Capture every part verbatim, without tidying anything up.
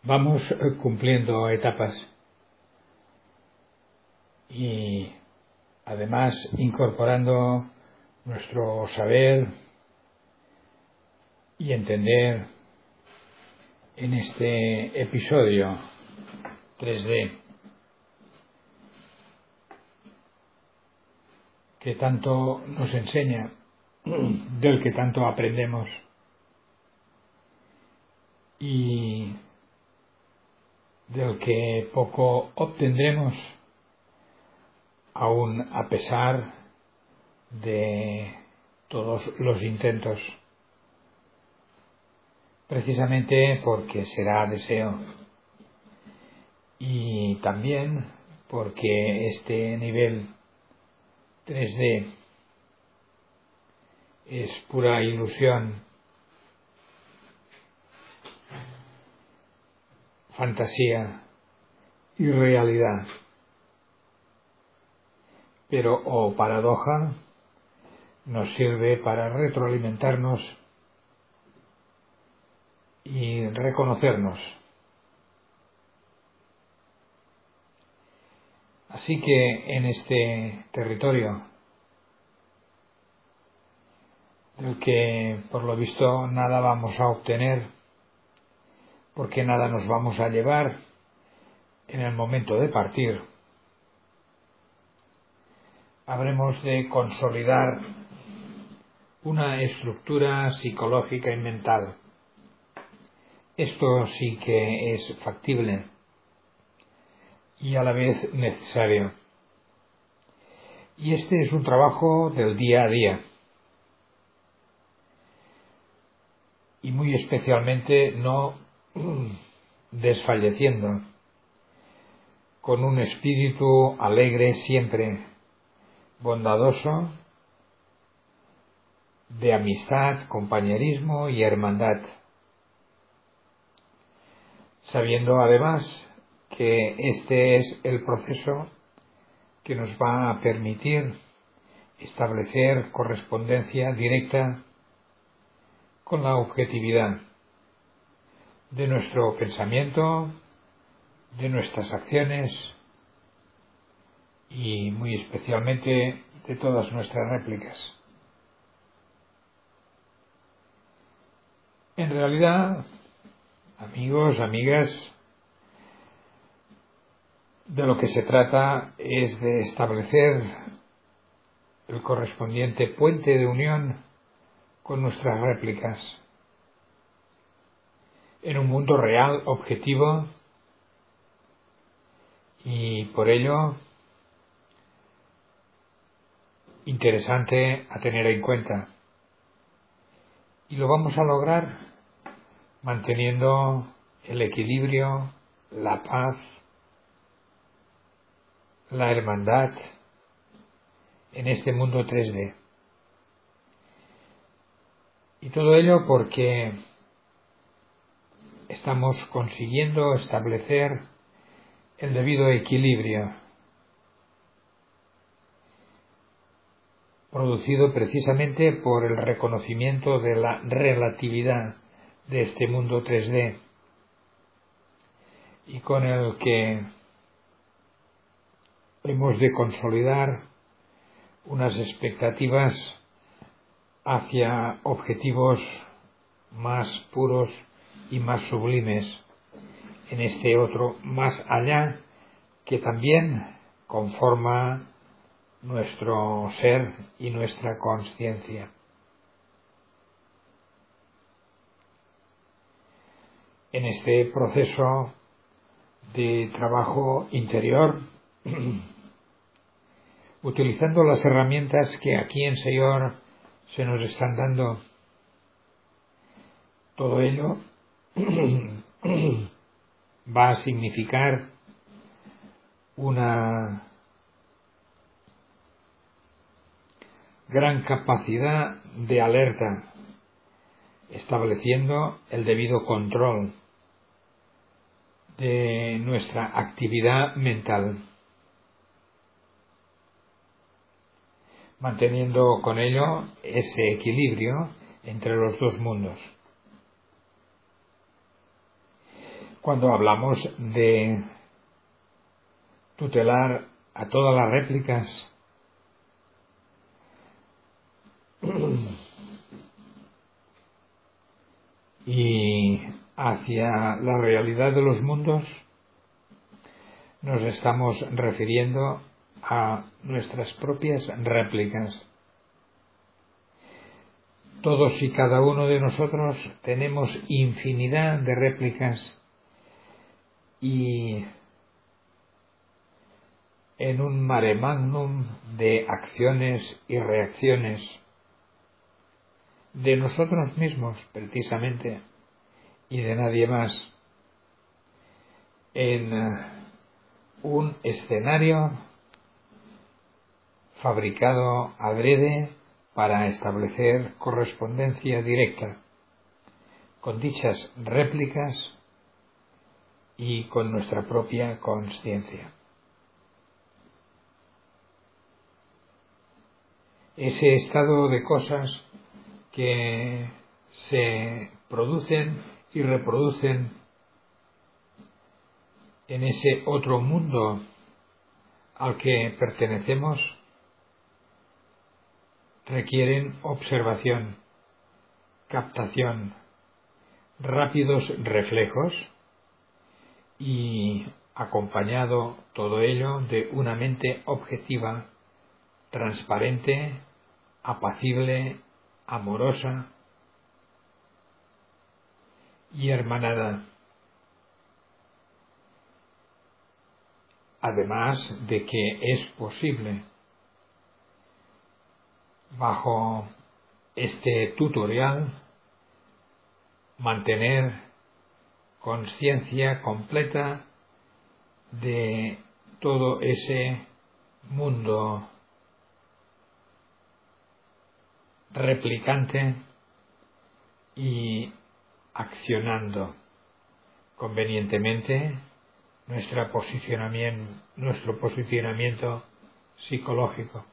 Vamos eh, cumpliendo etapas y además incorporando nuestro saber y entender en este episodio tres D que tanto nos enseña, del que tanto aprendemos y del que poco obtendremos, aun a pesar de todos los intentos, precisamente porque será deseo y también porque este nivel tres D es pura ilusión, fantasía y realidad, pero o paradoja nos sirve para retroalimentarnos y reconocernos. Así que en este territorio, del que por lo visto nada vamos a obtener, porque nada nos vamos a llevar en el momento de partir, habremos de consolidar una estructura psicológica y mental. Esto sí que es factible y a la vez necesario. Y este es un trabajo del día a día. Y muy especialmente no desfalleciendo, con un espíritu alegre siempre, bondadoso, de amistad, compañerismo y hermandad, sabiendo además que este es el proceso que nos va a permitir establecer correspondencia directa con la objetividad de nuestro pensamiento, de nuestras acciones y muy especialmente de todas nuestras réplicas. En realidad, amigos, amigas, de lo que se trata es de establecer el correspondiente puente de unión con nuestras réplicas en un mundo real, objetivo, y por ello interesante a tener en cuenta. Y lo vamos a lograr manteniendo el equilibrio, la paz, la hermandad en este mundo tres D. Y todo ello porque estamos consiguiendo establecer el debido equilibrio, producido precisamente por el reconocimiento de la relatividad de este mundo tres D, y con el que hemos de consolidar unas expectativas hacia objetivos más puros y más sublimes en este otro más allá que también conforma nuestro ser y nuestra conciencia. En este proceso de trabajo interior, utilizando las herramientas que aquí en Señor se nos están dando, todo ello va a significar una gran capacidad de alerta, estableciendo el debido control de nuestra actividad mental, manteniendo con ello ese equilibrio entre los dos mundos. cuando hablamos de tutelar a todas las réplicas, y hacia la realidad de los mundos, nos estamos refiriendo a nuestras propias réplicas. Todos y cada uno de nosotros tenemos infinidad de réplicas y en un mare magnum de acciones y reacciones de nosotros mismos, precisamente, y de nadie más, en un escenario fabricado adrede para establecer correspondencia directa con dichas réplicas y con nuestra propia consciencia. Ese estado de cosas que se producen y reproducen en ese otro mundo al que pertenecemos requieren observación, captación, rápidos reflejos y acompañado todo ello de una mente objetiva, transparente, apacible, amorosa y hermanada. Además de que es posible, bajo este tutorial, mantener conciencia completa de todo ese mundo replicante y accionando convenientemente nuestra posicionamiento, nuestro posicionamiento psicológico.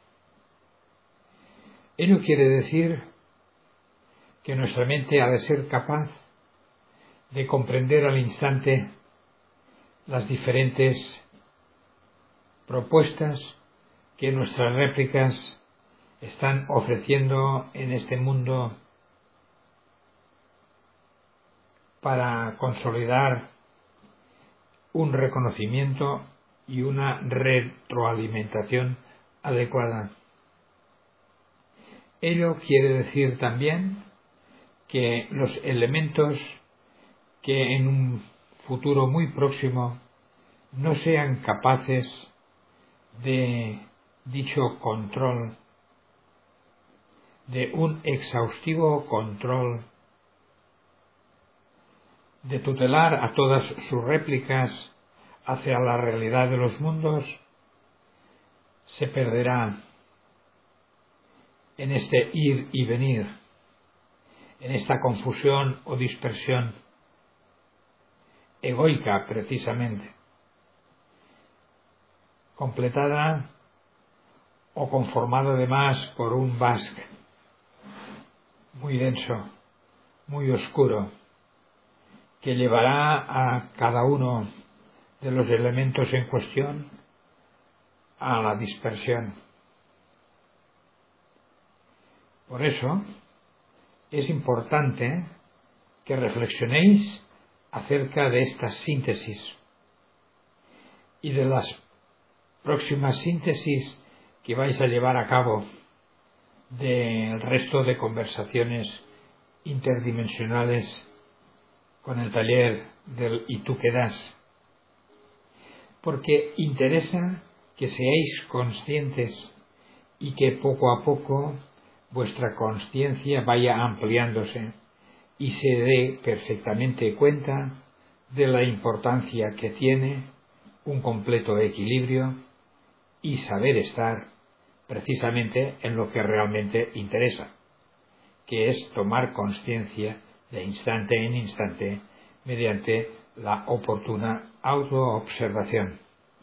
Ello quiere decir que nuestra mente ha de ser capaz de comprender al instante las diferentes propuestas que nuestras réplicas están ofreciendo en este mundo para consolidar un reconocimiento y una retroalimentación adecuada. Ello quiere decir también que los elementos que en un futuro muy próximo no sean capaces de dicho control, de un exhaustivo control, de tutelar a todas sus réplicas hacia la realidad de los mundos, se perderá en este ir y venir, en esta confusión o dispersión egoica precisamente, completada o conformada además por un basque muy denso, muy oscuro, que llevará a cada uno de los elementos en cuestión a la dispersión. Por eso es importante que reflexionéis acerca de esta síntesis y de las próximas síntesis que vais a llevar a cabo del resto de conversaciones interdimensionales con el taller del Y tú qué das, porque interesa que seáis conscientes y que poco a poco vuestra consciencia vaya ampliándose y se dé perfectamente cuenta de la importancia que tiene un completo equilibrio y saber estar precisamente en lo que realmente interesa, que es tomar conciencia de instante en instante mediante la oportuna autoobservación.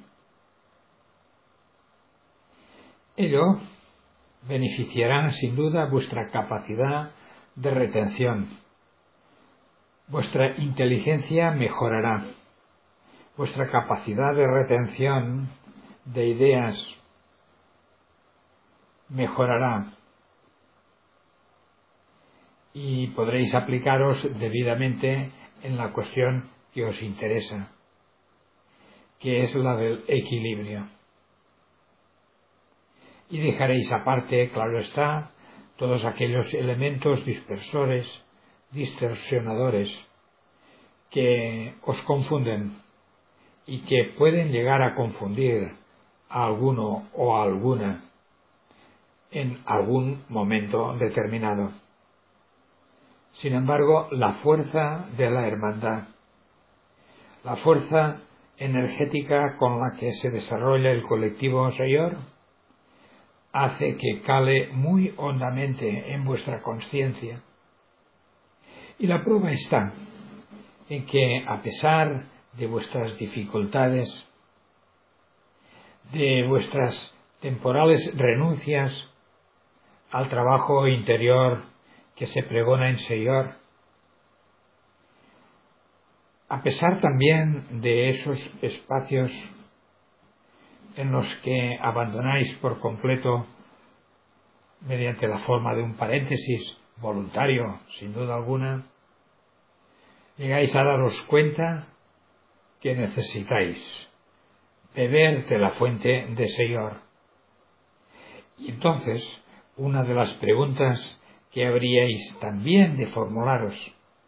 Ello beneficiará sin duda vuestra capacidad de retención. Vuestra inteligencia mejorará vuestra capacidad de retención de ideas mejorará y podréis aplicaros debidamente en la cuestión que os interesa, que es la del equilibrio. Y dejaréis aparte, claro está, todos aquellos elementos dispersores, distorsionadores, que os confunden y que pueden llegar a confundir a alguno o a alguna en algún momento determinado. Sin embargo, la fuerza de la hermandad, la fuerza energética con la que se desarrolla el colectivo Señor, hace que cale muy hondamente en vuestra conciencia. Y la prueba está en que, a pesar de vuestras dificultades, de vuestras temporales renuncias al trabajo interior que se pregona en Señor, a pesar también de esos espacios en los que abandonáis por completo, mediante la forma de un paréntesis voluntario, sin duda alguna, llegáis a daros cuenta que necesitáis beber de la fuente de Señor. Y entonces, una de las preguntas que habríais también de formularos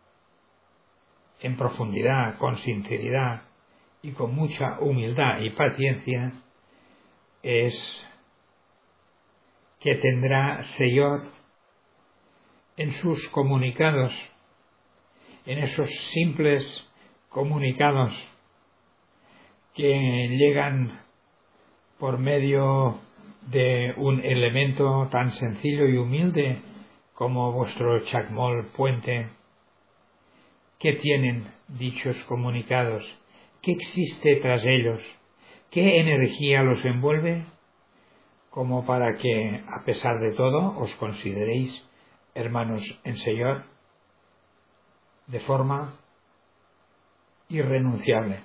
en profundidad, con sinceridad y con mucha humildad y paciencia es: ¿qué tendrá Señor en sus comunicados, en esos simples comunicados que llegan por medio de un elemento tan sencillo y humilde como vuestro chacmol puente? ¿Qué tienen dichos comunicados? ¿Qué existe tras ellos? ¿Qué energía los envuelve? Como para que, a pesar de todo, os consideréis hermanos en Señor de forma irrenunciable.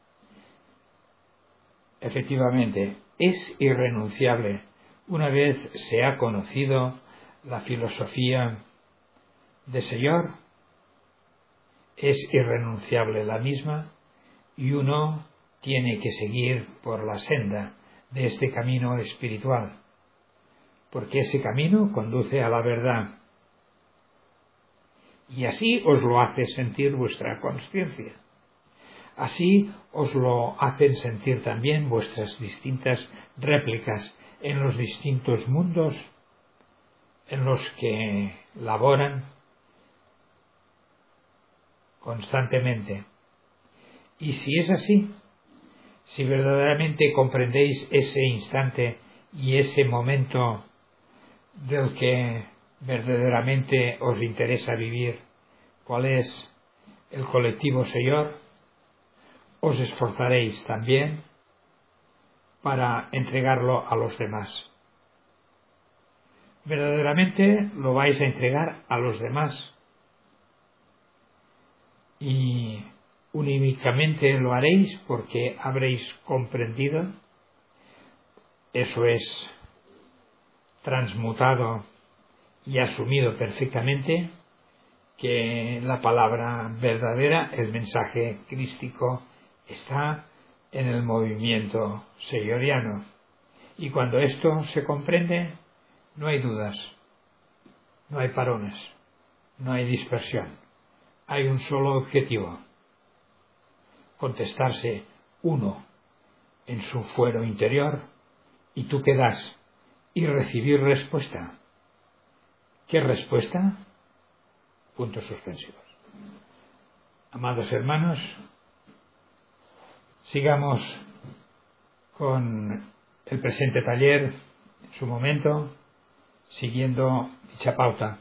Efectivamente, es irrenunciable una vez se ha conocido la filosofía de Señor. Es irrenunciable la misma y uno tiene que seguir por la senda de este camino espiritual, porque ese camino conduce a la verdad. Y así os lo hace sentir vuestra conciencia. Así os lo hacen sentir también vuestras distintas réplicas en los distintos mundos en los que laboran constantemente. Y si es así, si verdaderamente comprendéis ese instante y ese momento del que verdaderamente os interesa vivir, cuál es el colectivo Señor, os esforzaréis también para entregarlo a los demás. Verdaderamente lo vais a entregar a los demás y únicamente lo haréis porque habréis comprendido, eso es, transmutado y asumido perfectamente, que la palabra verdadera, el mensaje crístico, está en el movimiento señoriano. Y cuando esto se comprende, no hay dudas, no hay parones, no hay dispersión. Hay un solo objetivo: contestarse uno en su fuero interior y tú qué das, y recibir respuesta. ¿Qué respuesta? Puntos suspensivos. Amados hermanos, sigamos con el presente taller en su momento, siguiendo dicha pauta.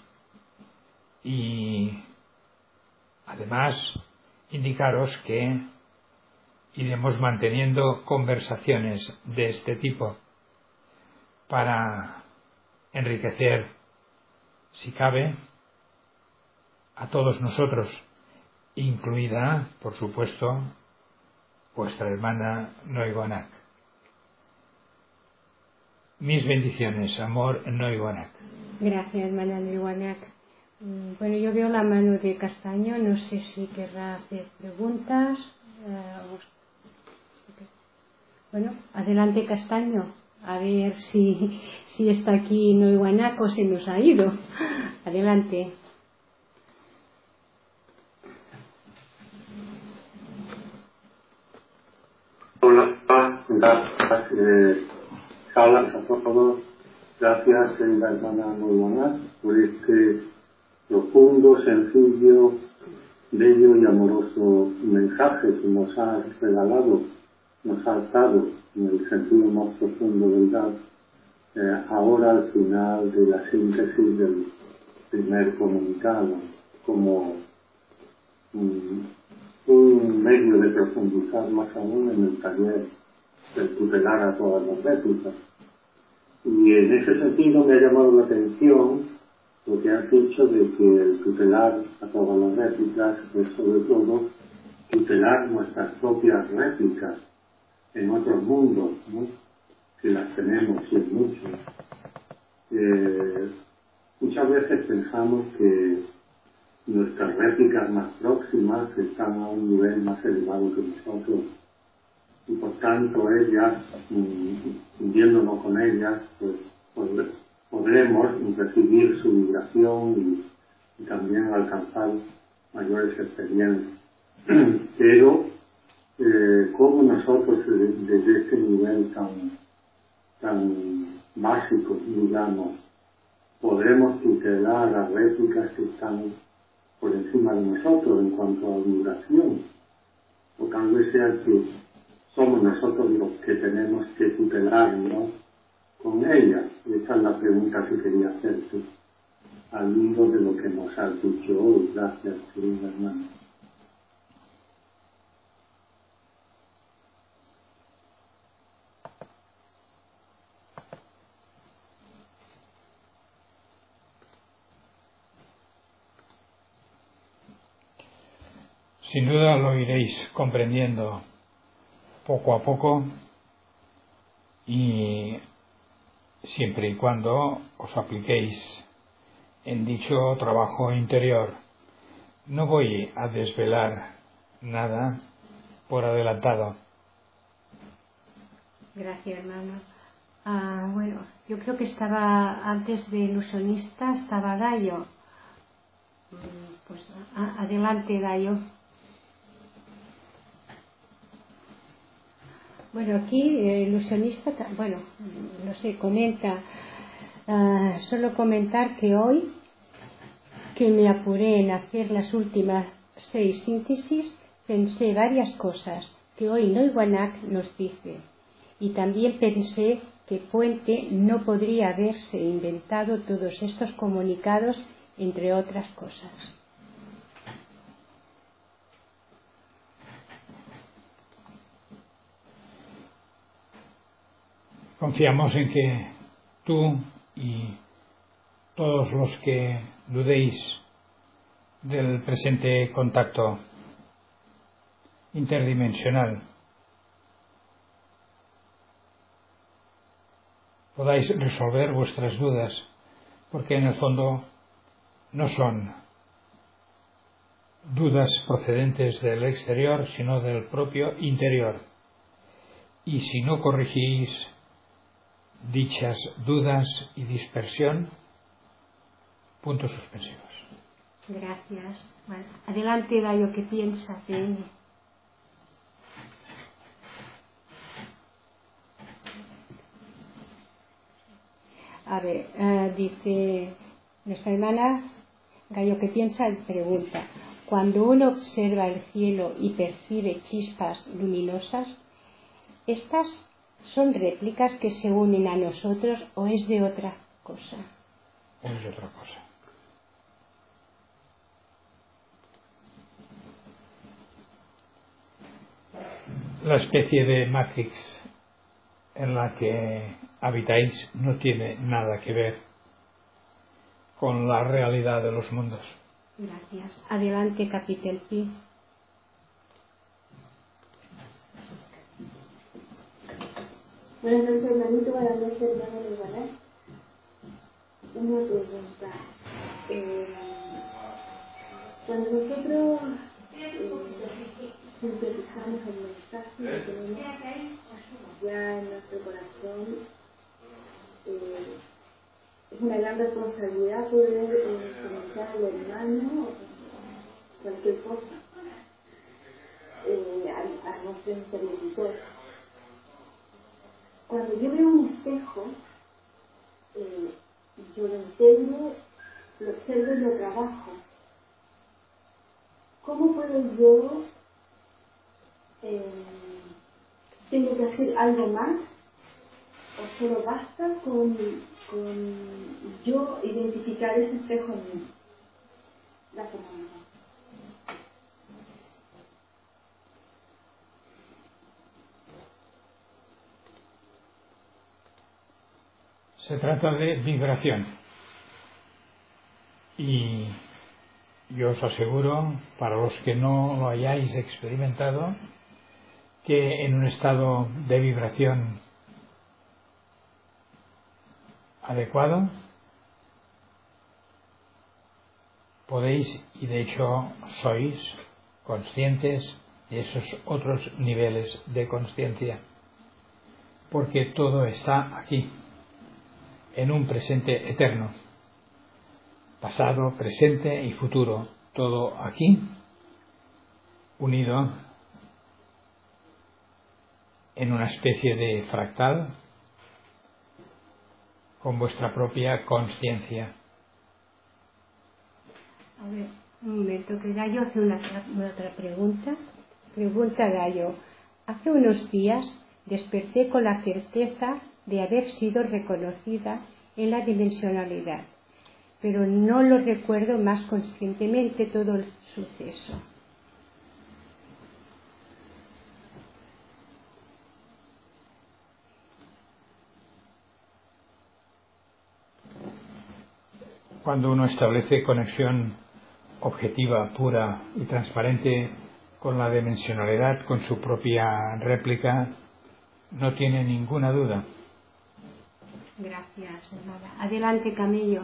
Y además, indicaros que iremos manteniendo conversaciones de este tipo para enriquecer, si cabe, a todos nosotros, incluida, por supuesto, vuestra hermana Noigonak. Mis bendiciones, amor Noigonak. Gracias, hermana Noigonak. Bueno, yo veo la mano de Castaño, no sé si querrá hacer preguntas. Bueno, adelante Castaño, a ver si, si está aquí Noigonak o se nos ha ido. Adelante. Hola, gracias, eh, salas a todos. Gracias, querida hermana Noigonak, por este profundo, sencillo, bello y amoroso mensaje que nos has regalado, nos has dado en el sentido más profundo del dar, eh, ahora al final de la síntesis del primer comunicado, como un, un medio de profundizar más aún en el taller del tutelar a todas las réplicas. Y en ese sentido me ha llamado la atención lo que has dicho de que el tutelar a todas las réplicas es sobre todo tutelar nuestras propias réplicas en otros mundos, ¿no? Que las tenemos y en muchos. Eh, muchas veces pensamos que nuestras réplicas más próximas están a un nivel más elevado que nosotros y por tanto ellas, hundiéndonos con ellas, pues, pues podremos recibir su vibración y, y también alcanzar mayores experiencias. Pero, eh, ¿cómo nosotros desde este nivel tan, tan básico, digamos, podremos tutelar las réplicas que están por encima de nosotros en cuanto a vibración? O tal vez sea que somos nosotros los que tenemos que tutelarnos con ella. Esa es la pregunta que quería hacerte al hilo de lo que nos has dicho hoy. Gracias, querida hermana. Sin duda lo iréis comprendiendo poco a poco y siempre y cuando os apliquéis en dicho trabajo interior. No voy a desvelar nada por adelantado. Gracias, hermano. Ah, bueno, yo creo que estaba antes de ilusionista, estaba Dayo. Pues a, adelante, Dayo. Bueno, aquí el ilusionista, bueno, no sé, comenta, uh, solo comentar que hoy, que me apuré en hacer las últimas seis síntesis, pensé varias cosas que hoy Noigonak nos dice. Y también pensé que Puente no podría haberse inventado todos estos comunicados, entre otras cosas. Confiamos en que tú y todos los que dudéis del presente contacto interdimensional podáis resolver vuestras dudas, porque en el fondo no son dudas procedentes del exterior, sino del propio interior. Y si no corrigís dichas dudas y dispersión, puntos suspensivos. Gracias. Bueno, adelante, Dayo, ¿qué piensas de él? A ver, uh, dice nuestra hermana Gallo, ¿qué piensa? Pregunta: cuando uno observa el cielo y percibe chispas luminosas, ¿estas son réplicas que se unen a nosotros o es de otra cosa? O es de otra cosa. La especie de Matrix en la que habitáis no tiene nada que ver con la realidad de los mundos. Gracias. Adelante, Capitel Pi. Buenas noches, hermanito. Buenas noches, hermano de Guadalajara. Una pregunta. Eh, cuando nosotros eh, sintetizamos el mensaje que tenemos ya en nuestro corazón, eh, es una gran responsabilidad poder eh, comunicar al hermano cualquier cosa eh, a, a nuestro interlocutor. Cuando yo veo un espejo, eh, yo lo integro, lo observo y lo trabajo. ¿Cómo puedo yo, eh, tengo que hacer algo más? ¿O solo basta con, con yo identificar ese espejo en mí? Gracias, mamá. Se trata de vibración. Y yo os aseguro, para los que no lo hayáis experimentado, que en un estado de vibración adecuado podéis, y de hecho sois, conscientes de esos otros niveles de consciencia, porque todo está aquí, en un presente eterno, pasado, presente y futuro, todo aquí, unido en una especie de fractal con vuestra propia consciencia. A ver, un momento, que Gallo hace una, una otra pregunta. Pregunta Gallo. Hace unos días desperté con la certeza de haber sido reconocida en la dimensionalidad, pero no lo recuerdo más conscientemente todo el suceso. Cuando uno establece conexión objetiva, pura y transparente con la dimensionalidad, con su propia réplica, no tiene ninguna duda. Gracias, hermana. Adelante, Camillo.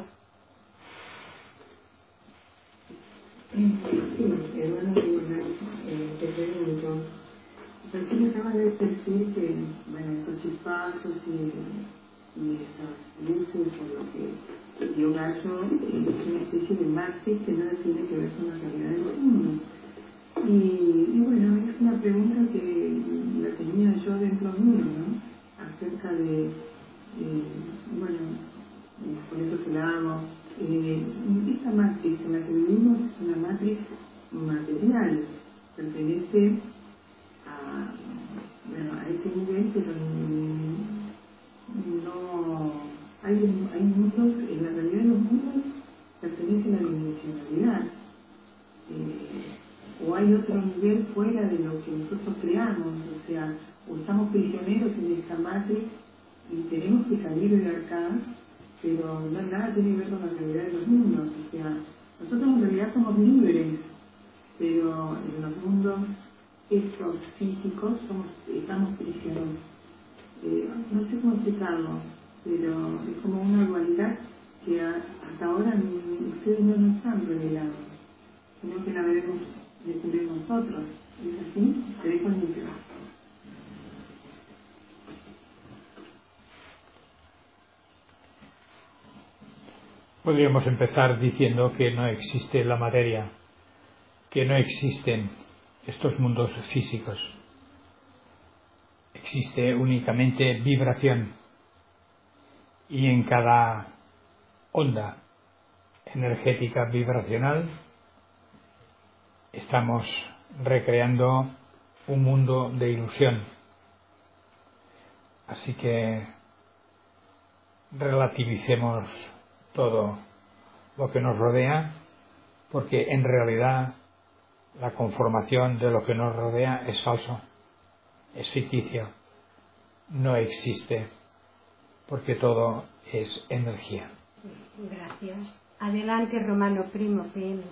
Sí, hermano, eh, te pregunto. Recién acabas de decir que, bueno, esos chispazos y, y esas luces o lo que dio Gallo es una especie de matrix que nada tiene que ver con la realidad de los mundos. Y, y bueno, es una pregunta que la tenía yo dentro mío, ¿no? Acerca de, eh, bueno, eh, por eso que la amo. Eh, esta matrix en la que vivimos es una matrix material, pertenece a, bueno, a este nivel, pero no hay, hay mundos, en la realidad de los mundos pertenecen a la dimensionalidad, eh, o hay otro nivel fuera de lo que nosotros creamos, o sea, o estamos prisioneros en esta matrix y tenemos que salir de acá, pero no nada tiene que ver con la realidad de los mundos, o sea, nosotros en realidad somos libres, pero en los mundos estos físicos somos, estamos prisioneros. Eh, no sé cómo explicarlo, pero es como una dualidad que a, hasta ahora ni, ustedes no nos han revelado, sino que la debemos descubrir nosotros. ¿Es así? Te dejo el micro. Podríamos empezar diciendo que no existe la materia, que no existen estos mundos físicos. Existe únicamente vibración, y en cada onda energética vibracional estamos recreando un mundo de ilusión. Así que relativicemos todo lo que nos rodea, porque en realidad la conformación de lo que nos rodea es falso, es ficticio, no existe, porque todo es energía. Gracias. Adelante, Romano Primo, P M.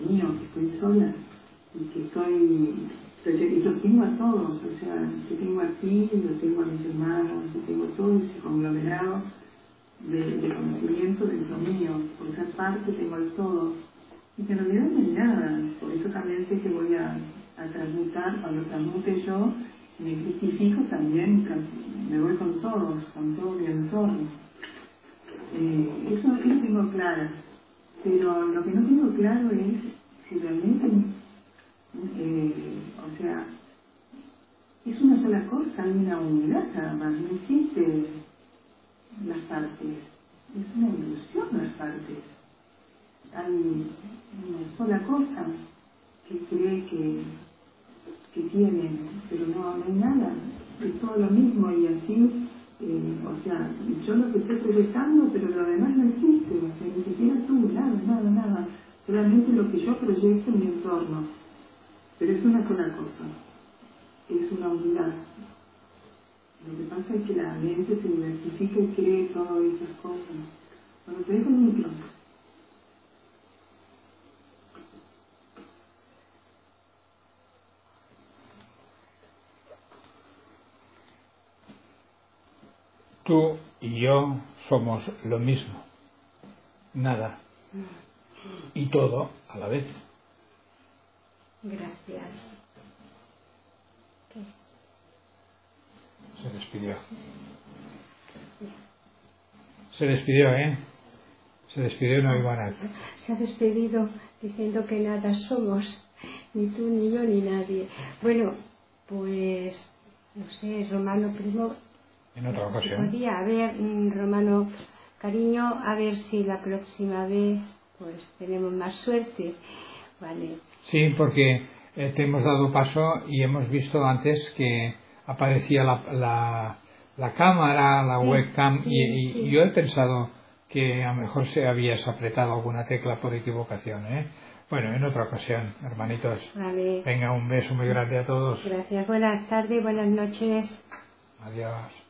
mío, que estoy sola y que estoy, y los tengo a todos, o sea, yo tengo a ti, yo tengo a mis hermanos, yo tengo todo ese conglomerado de, de conocimiento dentro mío, por ser parte tengo el todo, y que en realidad no hay nada, por eso también sé que voy a, a transmutar, cuando transmute yo, me justifico también, me voy con todos, con todo mi entorno. Eh, eso lo tengo claro, pero lo que no tengo claro es si realmente, eh, o sea, es una sola cosa, hay una unidad nada más, no existe las partes, es una ilusión las partes, hay una sola cosa que cree que, que tiene, pero no, no hay nada, es todo lo mismo y así. Eh, o sea, yo lo que estoy proyectando, pero lo demás no existe, o sea, ni siquiera tú, nada, nada, nada, solamente lo que yo proyecto en mi entorno, pero es una sola cosa, es una unidad. Lo que pasa es que la mente se diversifica y cree todas esas cosas. Bueno, te dejo el micro. Tú y yo somos lo mismo, nada y todo a la vez. Gracias. ¿Qué? Se despidió. Se despidió, ¿eh? Se despidió, no iba a nada. Se ha despedido diciendo que nada somos, ni tú, ni yo, ni nadie. Bueno, pues, no sé, Romano Primo. En otra ocasión. Podría, a ver, Romano, cariño, a ver si la próxima vez pues tenemos más suerte, ¿vale? Sí, porque eh, te hemos dado paso y hemos visto antes que aparecía la, la, la cámara, la sí, webcam, sí, y, y sí. yo he pensado que a lo mejor se habías apretado alguna tecla por equivocación, ¿eh? Bueno, en otra ocasión, hermanitos. Vale. Venga, un beso muy grande a todos. Gracias, buenas tardes, buenas noches. Adiós.